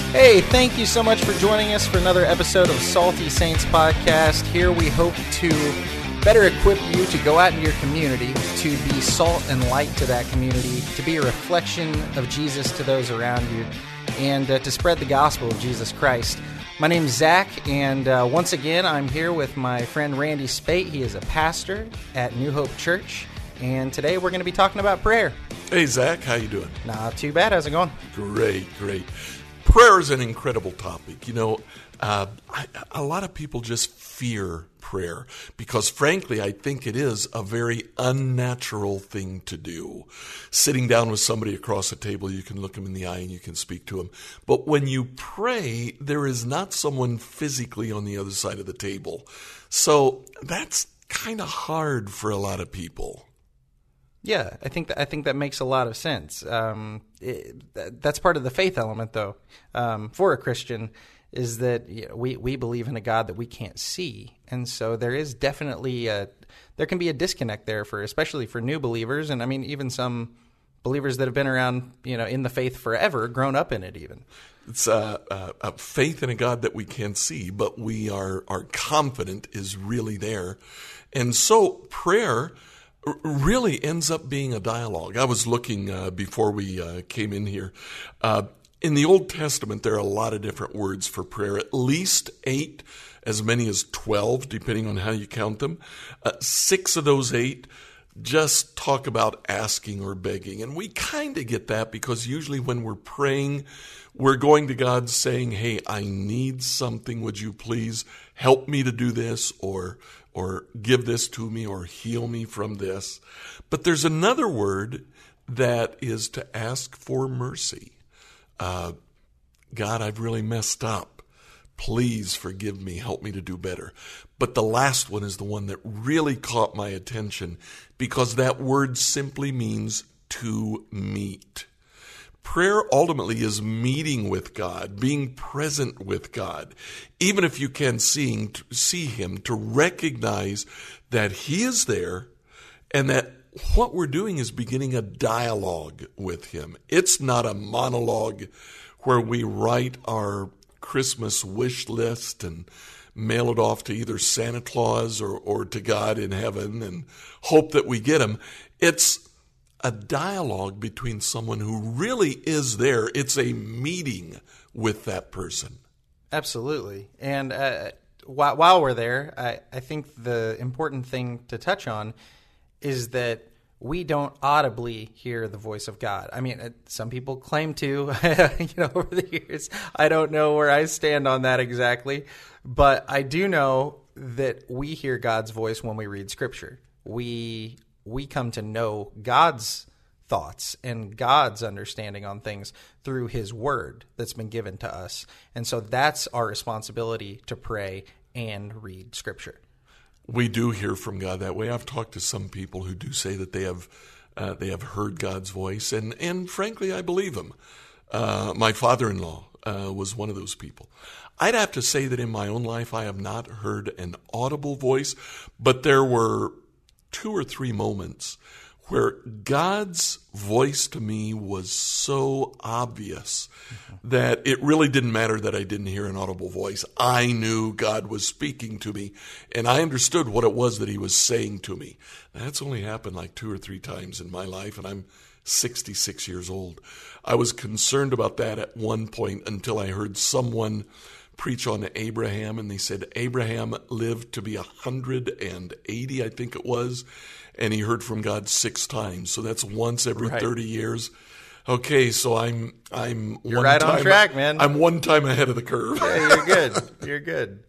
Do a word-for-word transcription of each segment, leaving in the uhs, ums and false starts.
Hey, thank you so much for joining us for another episode of Salty Saints Podcast. Here we hope to better equip you to go out in your community, to be salt and light to that community, to be a reflection of Jesus to those around you, and uh, to spread the gospel of Jesus Christ. My name's Zach, and uh, once again, I'm here with my friend Randy Spate. He is a pastor at New Hope Church, and today we're going to be talking about prayer. Hey, Zach, how you doing? Not too bad. How's it going? Great, great. Prayer is an incredible topic. You know, uh, I, a lot of people just fear prayer because, frankly, I think it is a very unnatural thing to do. Sitting down with somebody across the table, you can look them in the eye and you can speak to them. But when you pray, there is not someone physically on the other side of the table. So that's kind of hard for a lot of people. Yeah, I think that, I think that makes a lot of sense. Um, it, that's part of the faith element, though, um, for a Christian, is that you know, we we believe in a God that we can't see, and so there is definitely a, there can be a disconnect there for especially for new believers, and I mean even some believers that have been around, you know, in the faith forever, grown up in it even. It's uh, uh, a faith in a God that we can't see, but we are are confident is really there, and so prayer really ends up being a dialogue. I was looking uh, before we uh, came in here. Uh, in the Old Testament, there are a lot of different words for prayer, at least eight, as many as twelve, depending on how you count them. Uh, six of those eight just talk about asking or begging. And we kind of get that because usually when we're praying, we're going to God saying, hey, I need something. Would you please help me to do this, or or give this to me, or heal me from this? But there's another word that is to ask for mercy. Uh, God, I've really messed up. Please forgive me. Help me to do better. But the last one is the one that really caught my attention because that word simply means to meet. Prayer ultimately is meeting with God, being present with God, even if you can't see, see Him, to recognize that He is there and that what we're doing is beginning a dialogue with Him. It's not a monologue where we write our Christmas wish list and mail it off to either Santa Claus or, or to God in heaven and hope that we get Him. It's a dialogue between someone who really is there. It's a meeting with that person. Absolutely. And uh, while, while we're there, I, I think the important thing to touch on is that we don't audibly hear the voice of God. I mean, some people claim to, you know, over the years. I don't know where I stand on that exactly, but I do know that we hear God's voice when we read Scripture. We we come to know God's thoughts and God's understanding on things through His Word that's been given to us. And so that's our responsibility, to pray and read Scripture. We do hear from God that way. I've talked to some people who do say that they have uh, they have heard God's voice, and, and frankly, I believe them. Uh, my father-in-law uh, was one of those people. I'd have to say that in my own life, I have not heard an audible voice, but there were two or three moments where God's voice to me was so obvious mm-hmm. that it really didn't matter that I didn't hear an audible voice. I knew God was speaking to me, and I understood what it was that He was saying to me. That's only happened like two or three times in my life, and I'm sixty-six years old. I was concerned about that at one point until I heard someone preach on Abraham, and they said Abraham lived to be one hundred eighty, I think it was, and he heard from God six times. So that's once every right. thirty years. Okay, so I'm I'm you're one right time, on track, man. I'm one time ahead of the curve. Yeah, you're good. You're good.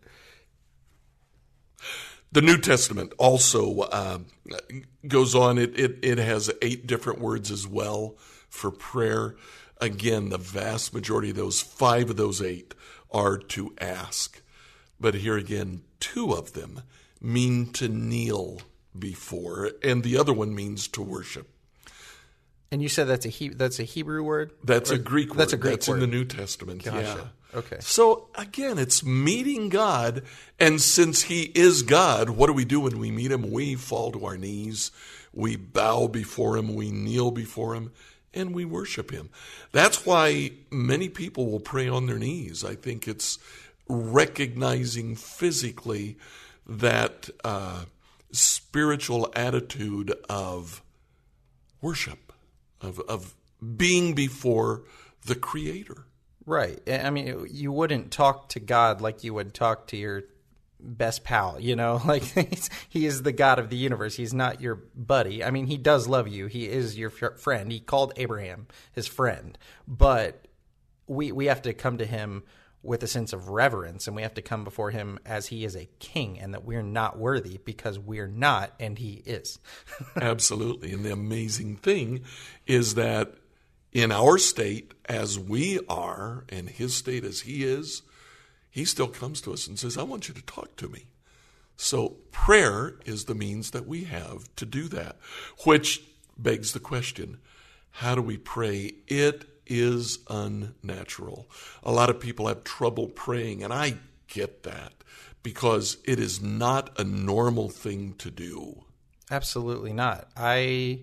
The New Testament also uh, goes on. It, it it has eight different words as well for prayer. Again, the vast majority of those, five of those eight, are to ask. But here again, two of them mean to kneel before, and the other one means to worship. And you said that's a he- that's a Hebrew word? That's or, a Greek word. That's a Greek that's word. in the New Testament. Gotcha. Yeah. Okay. So again, it's meeting God, and since He is God, what do we do when we meet Him? We fall to our knees, we bow before Him, we kneel before Him, and we worship him. That's why many people will pray on their knees. I think it's recognizing physically that uh, spiritual attitude of worship, of, of being before the Creator. Right. I mean, you wouldn't talk to God like you would talk to your best pal, you know? Like, he's, he is the God of the universe. He's not your buddy. I mean, he does love you. He is your friend. He called Abraham his friend. But we we have to come to him with a sense of reverence, and we have to come before him as he is a king, and that we're not worthy because we're not, and he is. Absolutely. And the amazing thing is that in our state as we are, and his state as he is, he still comes to us and says, I want you to talk to me. So prayer is the means that we have to do that, which begs the question, how do we pray? It is unnatural. A lot of people have trouble praying, and I get that because it is not a normal thing to do. Absolutely not. I,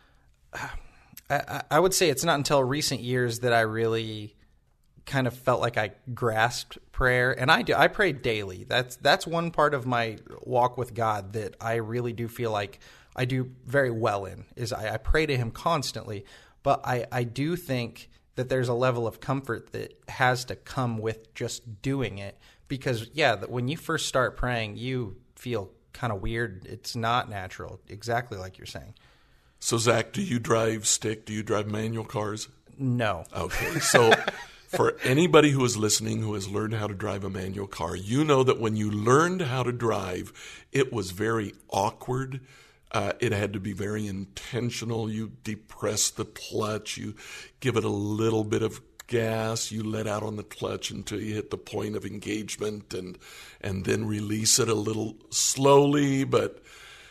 I, I would say it's not until recent years that I really kind of felt like I grasped prayer, and I do. I pray daily. That's that's one part of my walk with God that I really do feel like I do very well in. Is I, I pray to Him constantly, but I I do think that there's a level of comfort that has to come with just doing it, because yeah, that when you first start praying, you feel kind of weird. It's not natural, exactly like you're saying. So Zach, do you drive stick? Do you drive manual cars? No. Okay, so. For anybody who is listening who has learned how to drive a manual car, you know that when you learned how to drive, it was very awkward. Uh, it had to be very intentional. You depress the clutch. You give it a little bit of gas. You let out on the clutch until you hit the point of engagement, and and then release it a little slowly. But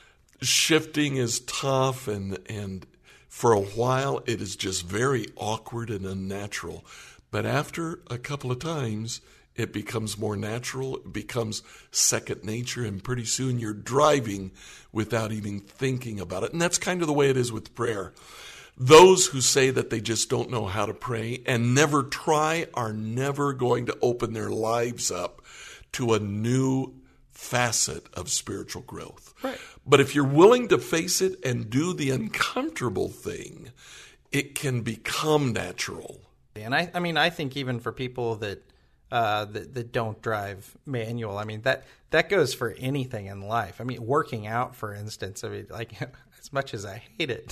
shifting is tough, and and for a while it is just very awkward and unnatural. But after a couple of times, it becomes more natural, it becomes second nature, and pretty soon you're driving without even thinking about it. And that's kind of the way it is with prayer. Those who say that they just don't know how to pray and never try are never going to open their lives up to a new facet of spiritual growth. Right. But if you're willing to face it and do the uncomfortable thing, it can become natural. And I, I mean, I think even for people that, uh, that that don't drive manual, I mean, that that goes for anything in life. I mean, working out, for instance, I mean, like, as much as I hate it,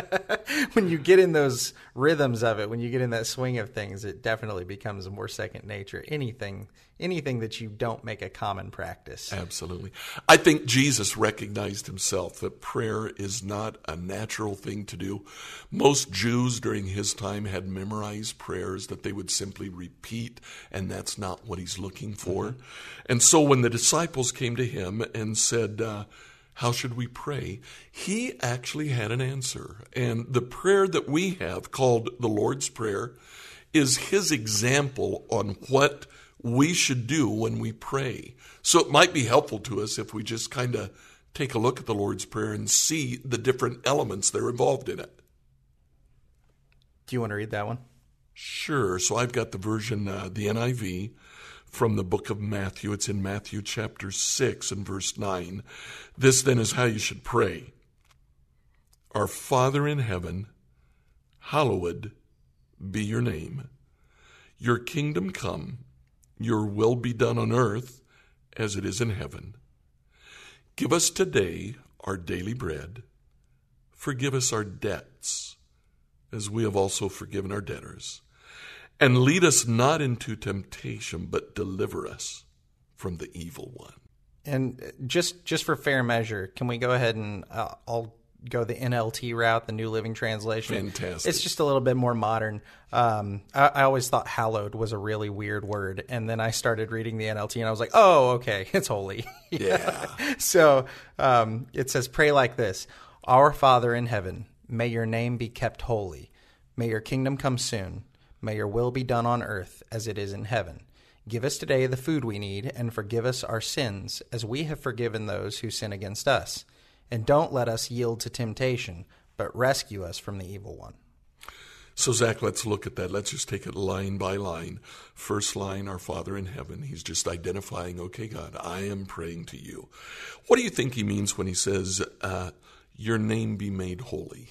when you get in those rhythms of it, when you get in that swing of things, it definitely becomes more second nature. Anything, anything that you don't make a common practice. Absolutely. I think Jesus recognized himself that prayer is not a natural thing to do. Most Jews during his time had memorized prayers that they would simply repeat, and that's not what he's looking for. Mm-hmm. And so when the disciples came to him and said, uh, how should we pray? He actually had an answer. And the prayer that we have, called the Lord's Prayer, is his example on what we should do when we pray. So it might be helpful to us if we just kind of take a look at the Lord's Prayer and see the different elements that are involved in it. Do you want to read that one? Sure. So I've got the version, uh, the N I V, from the book of Matthew. It's in Matthew chapter six and verse nine. This then is how you should pray. Our Father in heaven, hallowed be your name. Your kingdom come, your will be done on earth as it is in heaven. Give us today our daily bread. Forgive us our debts, as we have also forgiven our debtors. And lead us not into temptation, but deliver us from the evil one. And just just for fair measure, can we go ahead and uh, I'll go the N L T route, the New Living Translation. Fantastic. It's just a little bit more modern. Um, I, I always thought hallowed was a really weird word, and then I started reading the N L T, and I was like, oh, okay, it's holy. Yeah. So um, it says, pray like this. Our Father in heaven, may your name be kept holy. May your kingdom come soon. May your will be done on earth as it is in heaven. Give us today the food we need, and forgive us our sins as we have forgiven those who sin against us. And don't let us yield to temptation, but rescue us from the evil one. So, Zach, let's look at that. Let's just take it line by line. First line, our Father in heaven. He's just identifying, okay, God, I am praying to you. What do you think he means when he says, uh, your name be made holy?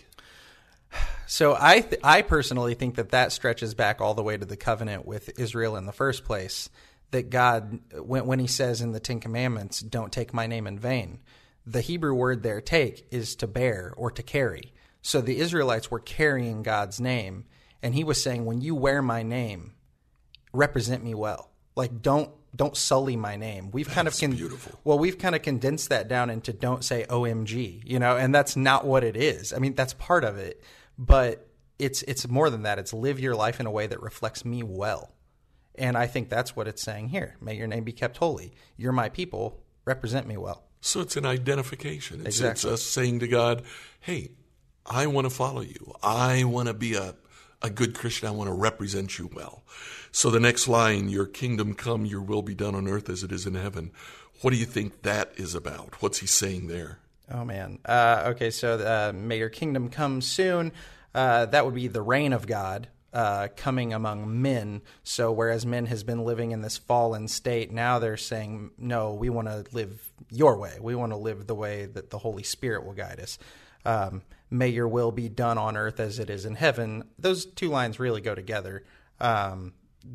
So I th- I personally think that that stretches back all the way to the covenant with Israel in the first place, that God, when, when he says in the Ten Commandments, don't take my name in vain, the Hebrew word there, take, is to bear or to carry. So the Israelites were carrying God's name, and he was saying, when you wear my name, represent me well. Like, don't don't sully my name. We've kind That's of con- beautiful. Well, we've kind of condensed that down into don't say O M G, you know, and that's not what it is. I mean, that's part of it. But it's it's more than that. It's live your life in a way that reflects me well. And I think that's what it's saying here. May your name be kept holy. You're my people. Represent me well. So it's an identification. It's, Exactly. it's us saying to God, hey, I want to follow you. I want to be a, a good Christian. I want to represent you well. So the next line, your kingdom come, your will be done on earth as it is in heaven. What do you think that is about? What's he saying there? Oh, man. Uh, okay, so uh, may your kingdom come soon. Uh, that would be the reign of God uh, coming among men. So whereas men has been living in this fallen state, now they're saying, no, we want to live your way. We want to live the way that the Holy Spirit will guide us. Um, may your will be done on earth as it is in heaven. Those two lines really go together. Um,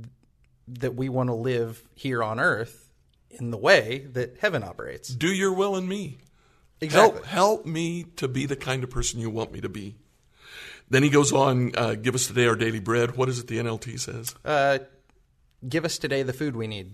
that we want to live here on earth in the way that heaven operates. Do your will in me. Exactly. Help, help me to be the kind of person you want me to be. Then he goes on, uh, give us today our daily bread. What is it the N L T says? Uh, give us today the food we need.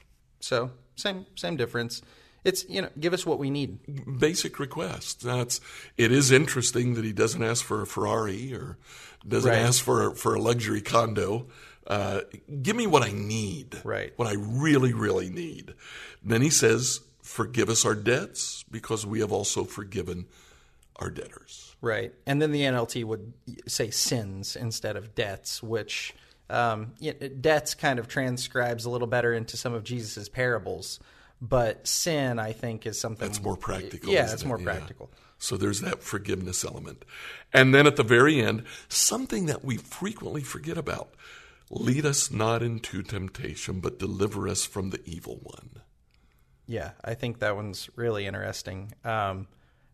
So same same difference. It's, you know, give us what we need. Basic request. That's. It is interesting that he doesn't ask for a Ferrari or doesn't Right. ask for for a luxury condo. Uh, give me what I need. Right. What I really, really need. Then he says, forgive us our debts because we have also forgiven our debtors. Right. And then the N L T would say sins instead of debts, which um, you know, debts kind of transcribes a little better into some of Jesus's parables. But sin, I think, is something That's more practical. Yeah, isn't it's it? more Yeah. practical. So there's that forgiveness element. And then at the very end, something that we frequently forget about. Lead us not into temptation, but deliver us from the evil one. Yeah, I think that one's really interesting. Um,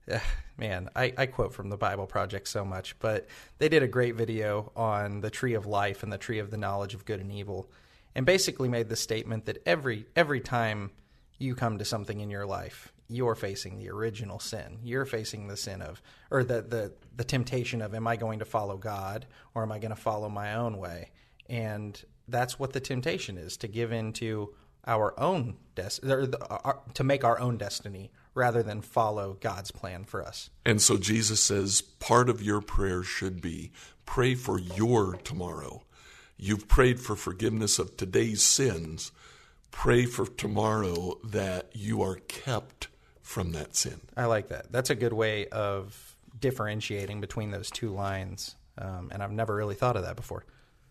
man, I, I quote from the Bible Project so much, but they did a great video on the tree of life and the tree of the knowledge of good and evil, and basically made the statement that every every time you come to something in your life, you're facing the original sin. You're facing the sin of, or the the, the temptation of, am I going to follow God or am I going to follow my own way? And that's what the temptation is, to give into our own destiny, or the, our, to make our own destiny rather than follow God's plan for us. And so Jesus says part of your prayer should be pray for your tomorrow. You've prayed for forgiveness of today's sins. Pray for tomorrow that you are kept from that sin. I like that. That's a good way of differentiating between those two lines, um, and I've never really thought of that before.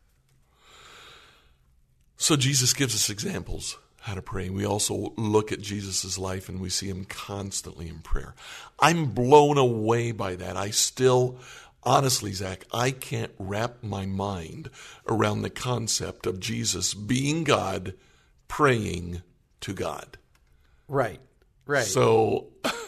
So Jesus gives us examples how to pray. We also look at Jesus' life and we see him constantly in prayer. I'm blown away by that. I still, honestly, Zach, I can't wrap my mind around the concept of Jesus being God, praying to God. Right, right. So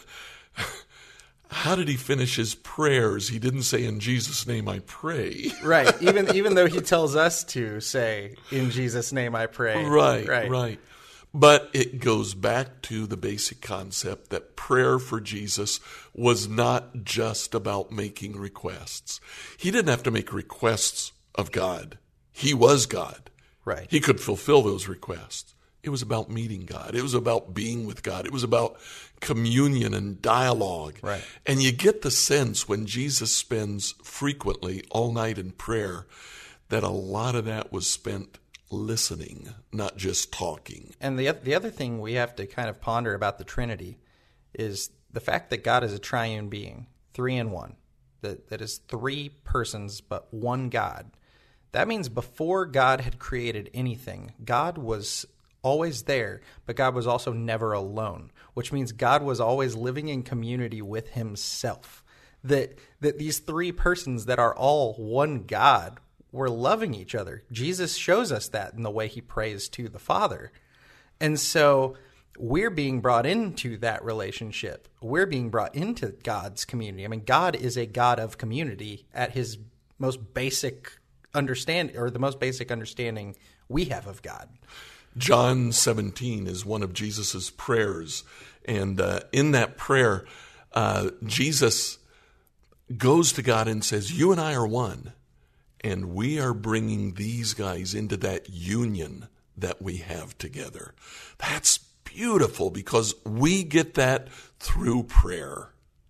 how did he finish his prayers? He didn't say, in Jesus' name I pray. Right. Even even though he tells us to say, in Jesus' name I pray. Right, right, right. But it goes back to the basic concept that prayer for Jesus was not just about making requests. He didn't have to make requests of God. He was God. Right. He could fulfill those requests. It was about meeting God. It was about being with God. It was about communion and dialogue. Right. And you get the sense when Jesus spends frequently all night in prayer that a lot of that was spent listening, not just talking. And the the other thing we have to kind of ponder about the Trinity is the fact that God is a triune being, three in one, that that is three persons but one God. That means before God had created anything, God was always there, but God was also never alone, which means God was always living in community with himself. That that these three persons that are all one God we're loving each other. Jesus shows us that in the way he prays to the Father. And so we're being brought into that relationship. We're being brought into God's community. I mean, God is a God of community at his most basic understanding, or the most basic understanding we have of God. John seventeen is one of Jesus' prayers. And uh, in that prayer, uh, Jesus goes to God and says, you and I are one. And we are bringing these guys into that union that we have together. That's beautiful because we get that through prayer.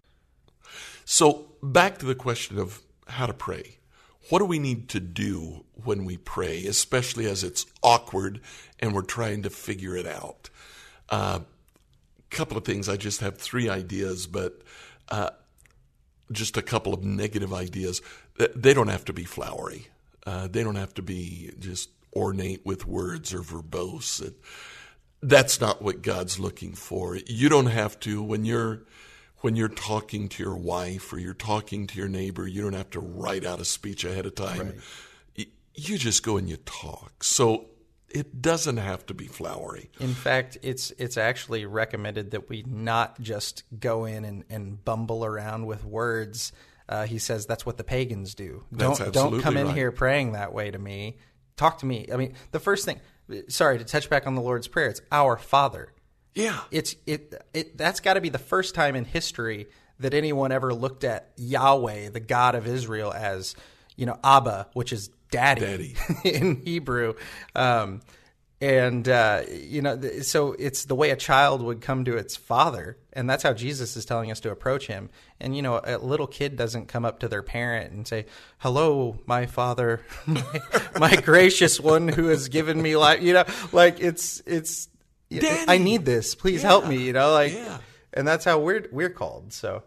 So back to the question of how to pray. What do we need to do when we pray, especially as it's awkward and we're trying to figure it out? A uh, couple of things. I just have three ideas, but uh, just a couple of negative ideas. They don't have to be flowery. Uh, they don't have to be just ornate with words or verbose. It, that's not what God's looking for. You don't have to, when you're when you're talking to your wife or you're talking to your neighbor, you don't have to write out a speech ahead of time. Right. You, you just go and you talk. So it doesn't have to be flowery. In fact, it's it's actually recommended that we not just go in and, and bumble around with words. Uh, he says that's what the pagans do. That's don't don't come in right. here praying that way to me. Talk to me. I mean, the first thing. Sorry to touch back on the Lord's Prayer. It's our Father. Yeah. It's it it. That's got to be the first time in history that anyone ever looked at Yahweh, the God of Israel, as, you know, Abba, which is daddy, Daddy. in Hebrew. Um, And, uh, you know, th- so it's the way a child would come to its father. And that's how Jesus is telling us to approach him. And, you know, a little kid doesn't come up to their parent and say, hello, my father, my, my gracious one who has given me life. You know, like it's, it's, Daddy. I need this. Please Yeah. help me, you know, like, Yeah. and that's how we're, we're called. So,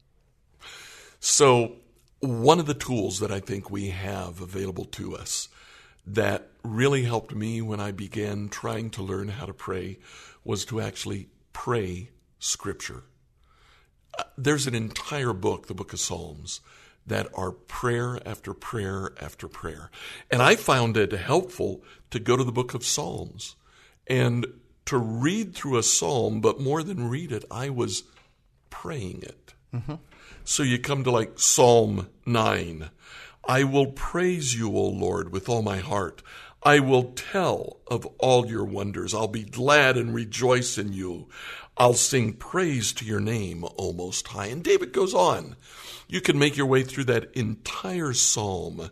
So one of the tools that I think we have available to us that really helped me when I began trying to learn how to pray was to actually pray Scripture. Uh, there's an entire book, the Book of Psalms, that are prayer after prayer after prayer. And I found it helpful to go to the Book of Psalms and to read through a psalm, but more than read it, I was praying it. Mm-hmm. So you come to like Psalm nine. I will praise you, O Lord, with all my heart. I will tell of all your wonders. I'll be glad and rejoice in you. I'll sing praise to your name, O Most High. And David goes on. You can make your way through that entire psalm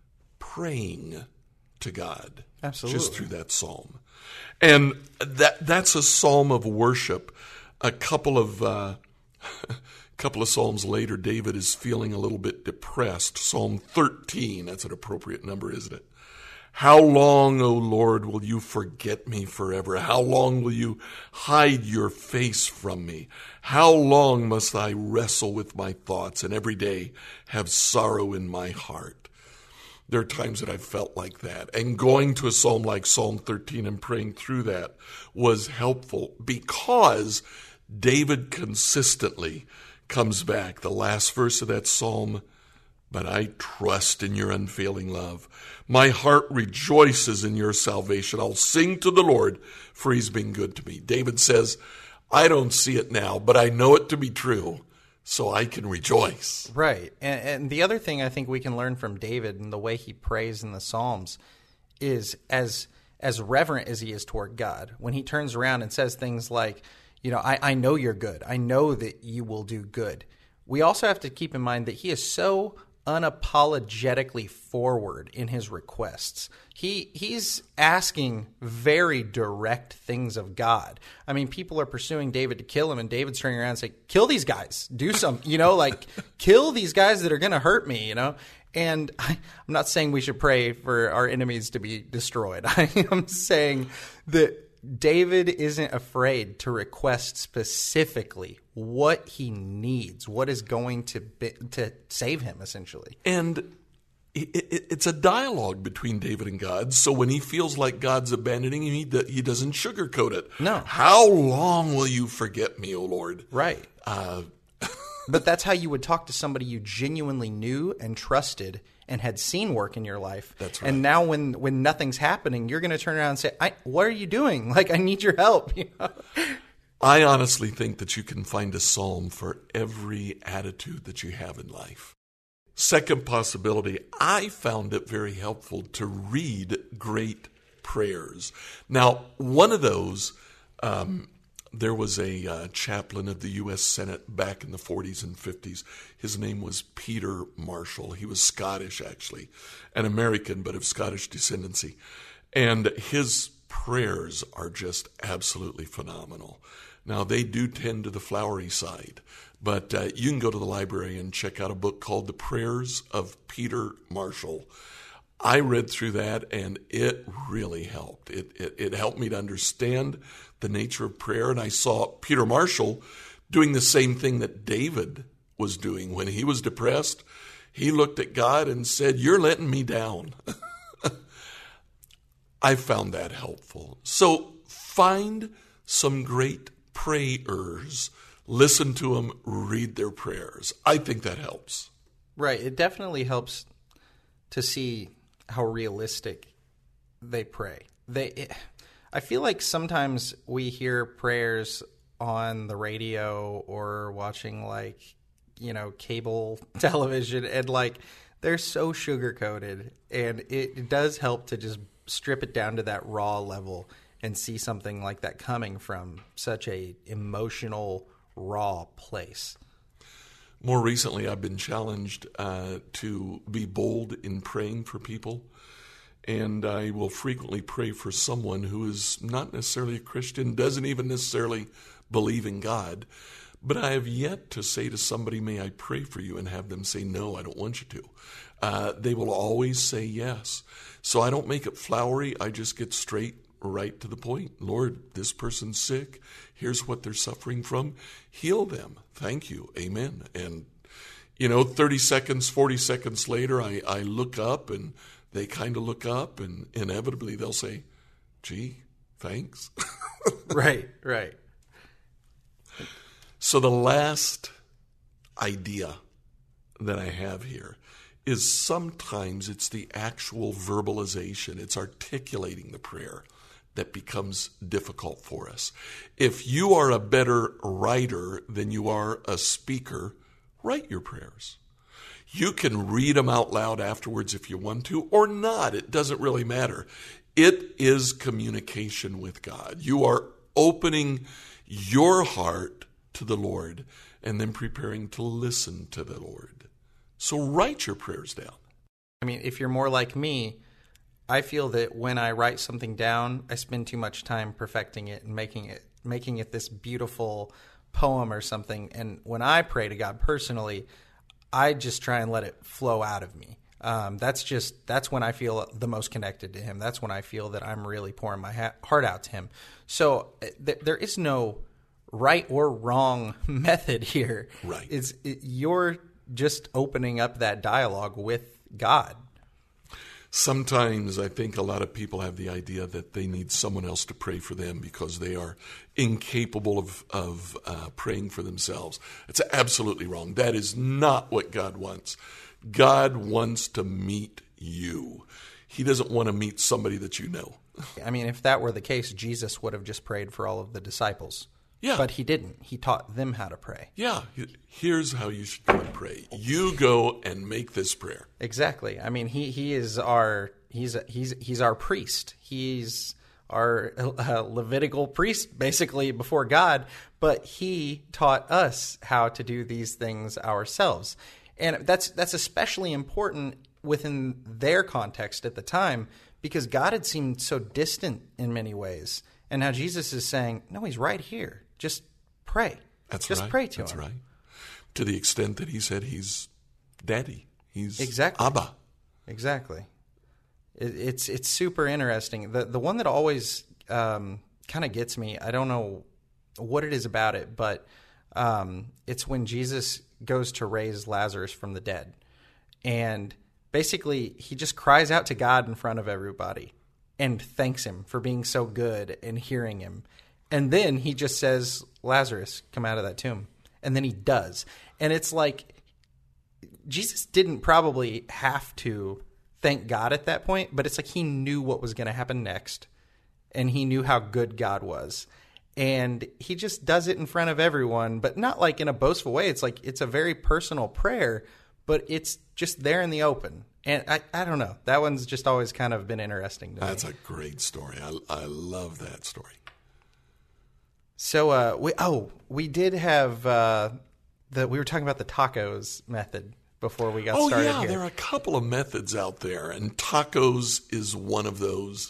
praying to God. Absolutely. Just through that psalm. And that that's a psalm of worship. A couple of... Uh, A couple of psalms later, David is feeling a little bit depressed. Psalm thirteen, that's an appropriate number, isn't it? How long, O Lord, will you forget me forever? How long will you hide your face from me? How long must I wrestle with my thoughts and every day have sorrow in my heart? There are times that I've felt like that. And going to a psalm like Psalm thirteen and praying through that was helpful because David consistently comes back. The last verse of that psalm, but I trust in your unfailing love. My heart rejoices in your salvation. I'll sing to the Lord, for he's been good to me. David says, I don't see it now, but I know it to be true, so I can rejoice. right. And, and the other thing I think we can learn from David and the way he prays in the Psalms is as as reverent as he is toward God. When he turns around and says things like, you know, I, I know you're good. I know that you will do good. We also have to keep in mind that he is so unapologetically forward in his requests. He he's asking very direct things of God. I mean, people are pursuing David to kill him, and David's turning around and saying, kill these guys. Do some, you know, like kill these guys that are going to hurt me, you know. And I, I'm not saying we should pray for our enemies to be destroyed. I am saying that David isn't afraid to request specifically what he needs, what is going to be, to save him, essentially. And it, it, it's a dialogue between David and God. So when he feels like God's abandoning him, he, he doesn't sugarcoat it. No. How long will you forget me, O Lord? Right. Uh, But that's how you would talk to somebody you genuinely knew and trusted and had seen work in your life. That's right. And now when, when nothing's happening, you're going to turn around and say, I, what are you doing? Like, I need your help. You know? I honestly think that you can find a psalm for every attitude that you have in life. Second possibility, I found it very helpful to read great prayers. Now, one of those, um, there was a uh, chaplain of the U S Senate back in the forties and fifties. His name was Peter Marshall. He was Scottish, actually, an American, but of Scottish descendancy. And his prayers are just absolutely phenomenal. Now, they do tend to the flowery side, but uh, you can go to the library and check out a book called The Prayers of Peter Marshall. I read through that, and it really helped. It, it, it helped me to understand the nature of prayer, and I saw Peter Marshall doing the same thing that David was doing. When he was depressed, he looked at God and said, "You're letting me down." I found that helpful. So find some great prayers, listen to them, read their prayers. I think that helps. Right. It definitely helps to see how realistic they pray. They, it, I feel like sometimes we hear prayers on the radio or watching, like, you know, cable television, and like they're so sugar-coated, and it does help to just strip it down to that raw level and see something like that coming from such a emotional, raw place. More recently, I've been challenged uh, to be bold in praying for people, and I will frequently pray for someone who is not necessarily a Christian, doesn't even necessarily believe in God, but I have yet to say to somebody, "May I pray for you?" and have them say, "No, I don't want you to." Uh, they will always say yes. So I don't make it flowery. I just get straight right to the point. "Lord, this person's sick. Here's what they're suffering from. Heal them. Thank you. Amen." And, you know, thirty seconds, forty seconds later, I, I look up, and they kind of look up, and inevitably they'll say, "Gee, thanks." Right, right. So the last idea that I have here is sometimes it's the actual verbalization. It's articulating the prayer that becomes difficult for us. If you are a better writer than you are a speaker, write your prayers. You can read them out loud afterwards if you want to, or not. It doesn't really matter. It is communication with God. You are opening your heart to the Lord and then preparing to listen to the Lord. So write your prayers down. I mean, if you're more like me, I feel that when I write something down, I spend too much time perfecting it and making it making it this beautiful poem or something. And when I pray to God personally, I just try and let it flow out of me. Um, that's just that's when I feel the most connected to Him. That's when I feel that I'm really pouring my ha- heart out to Him. So th- there is no right or wrong method here. Right. It's it, you're just opening up that dialogue with God. Sometimes I think a lot of people have the idea that they need someone else to pray for them because they are incapable of, of uh, praying for themselves. It's absolutely wrong. That is not what God wants. God wants to meet you. He doesn't want to meet somebody that you know. I mean, if that were the case, Jesus would have just prayed for all of the disciples. Yeah. But He didn't. He taught them how to pray. Yeah. Here's how you should go and pray. You go and make this prayer. Exactly. I mean, he, he is our he's he's he's our priest. He's our uh, Levitical priest, basically, before God. But He taught us how to do these things ourselves, and that's that's especially important within their context at the time, because God had seemed so distant in many ways, and now Jesus is saying, "No, He's right here. Just pray. That's Just right. pray to That's Him." right. To the extent that He said He's Daddy. He's Exactly. Abba. Exactly. It, it's it's super interesting. The the one that always um, kind of gets me, I don't know what it is about it, but um, it's when Jesus goes to raise Lazarus from the dead. And basically, He just cries out to God in front of everybody and thanks Him for being so good and hearing Him. And then He just says, "Lazarus, come out of that tomb." And then He does. And it's like Jesus didn't probably have to thank God at that point, but it's like he knew what was going to happen next, and he knew how good God was. And he just does it in front of everyone, but not like in a boastful way. It's like it's a very personal prayer, but it's just there in the open. And I, I don't know. That one's just always kind of been interesting to me. That's a great story. I, I love that story. So, uh, we oh, we did have uh, the we were talking about the tacos method before we got oh, started yeah, here. There are a couple of methods out there, and tacos is one of those.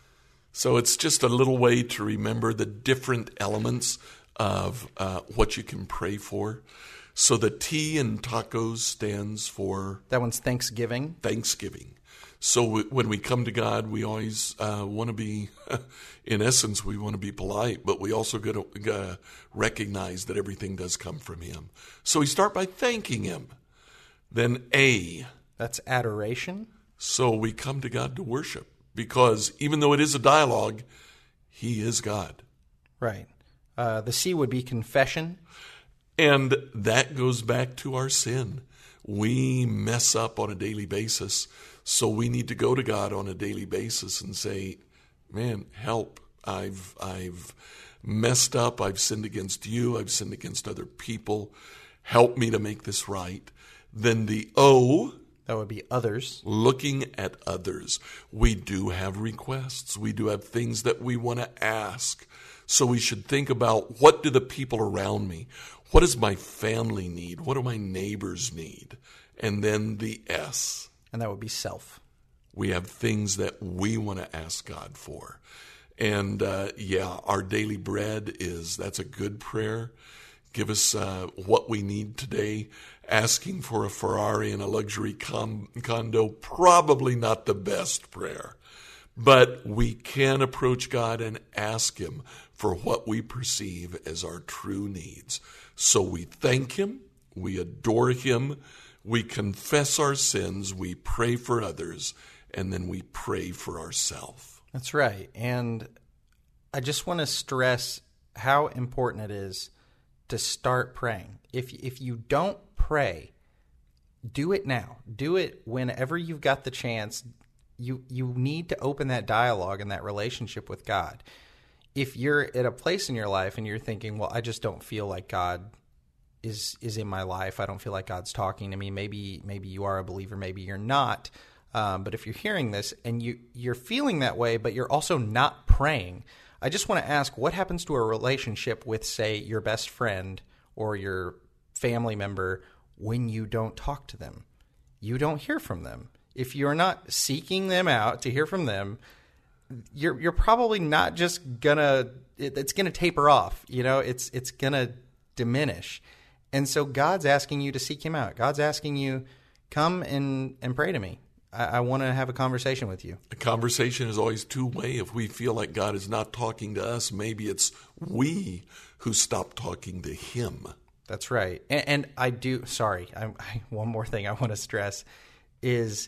So it's just a little way to remember the different elements of uh, what you can pray for. So the T in tacos stands for... That one's Thanksgiving. Thanksgiving. So w- when we come to God, we always uh, want to be, in essence, we want to be polite, but we also got to recognize that everything does come from Him. So we start by thanking Him. Then A. That's adoration. So we come to God to worship. Because even though it is a dialogue, He is God. Right. Uh, the C would be confession. And that goes back to our sin. We mess up on a daily basis. So we need to go to God on a daily basis and say, man, help. I've I've messed up. I've sinned against you. I've sinned against other people. Help me to make this right. Then the O... That would be others. Looking at others. We do have requests. We do have things that we want to ask. So we should think about, what do the people around me, what does my family need? What do my neighbors need? And then the S. And that would be self. We have things that we want to ask God for. And uh, yeah, our daily bread is, that's a good prayer. Give us uh, what we need today. Asking for a Ferrari and a luxury com- condo, probably not the best prayer. But we can approach God and ask Him for what we perceive as our true needs. So we thank Him, we adore Him, we confess our sins, we pray for others, and then we pray for ourselves. That's right. And I just want to stress how important it is to start praying. If if you don't pray, do it now. Do it whenever you've got the chance. You you need to open that dialogue and that relationship with God. If you're at a place in your life and you're thinking, well, I just don't feel like God is is in my life. I don't feel like God's talking to me. Maybe maybe you are a believer, maybe you're not. Um, but if you're hearing this and you you're feeling that way, but you're also not praying, I just want to ask, what happens to a relationship with, say, your best friend or your family member when you don't talk to them? You don't hear from them. If you're not seeking them out to hear from them, you're you're probably not just gonna it, it's gonna taper off. You know, it's it's gonna diminish. And so God's asking you to seek Him out. God's asking you, come and and pray to me. I, I want to have a conversation with you. A conversation is always two-way. If we feel like God is not talking to us, maybe it's we who stop talking to Him. That's right. And, and I do, sorry, I, I, one more thing I want to stress is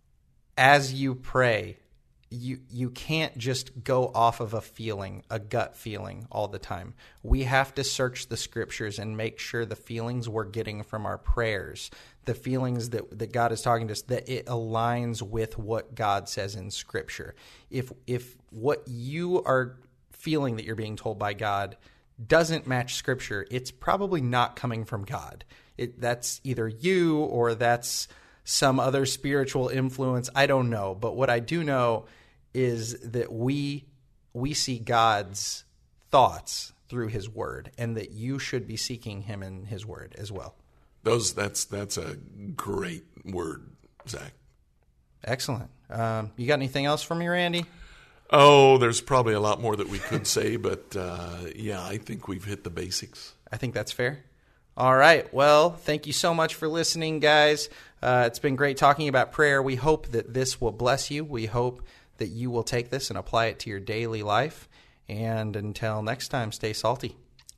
as you pray, you you can't just go off of a feeling, a gut feeling all the time. We have to search the scriptures and make sure the feelings we're getting from our prayers, the feelings that, that God is talking to us, that it aligns with what God says in scripture. If if what you are feeling that you're being told by God doesn't match scripture, it's probably not coming from God. It, that's either you or that's some other spiritual influence. I don't know. But what I do know is that we we see God's thoughts through His Word, and that you should be seeking Him in His Word as well. Those that's that's a great word, Zach. Excellent. Um, you got anything else for me, Randy? Oh, there's probably a lot more that we could say, but uh, yeah, I think we've hit the basics. I think that's fair. All right. Well, thank you so much for listening, guys. Uh, it's been great talking about prayer. We hope that this will bless you. We hope that you will take this and apply it to your daily life. And until next time, stay salty.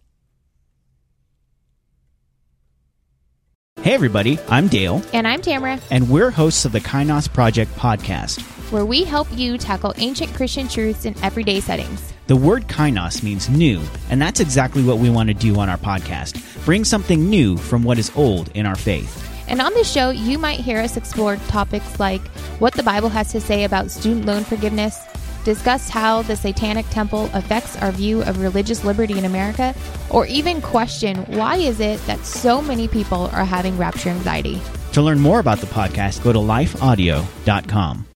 Hey everybody, I'm Dale. And I'm Tamara. And we're hosts of the Kainos Project podcast, where we help you tackle ancient Christian truths in everyday settings. The word kainos means new, and that's exactly what we want to do on our podcast. Bring something new from what is old in our faith. And on this show, you might hear us explore topics like what the Bible has to say about student loan forgiveness, discuss how the Satanic Temple affects our view of religious liberty in America, or even question why is it that so many people are having rapture anxiety. To learn more about the podcast, go to life audio dot com.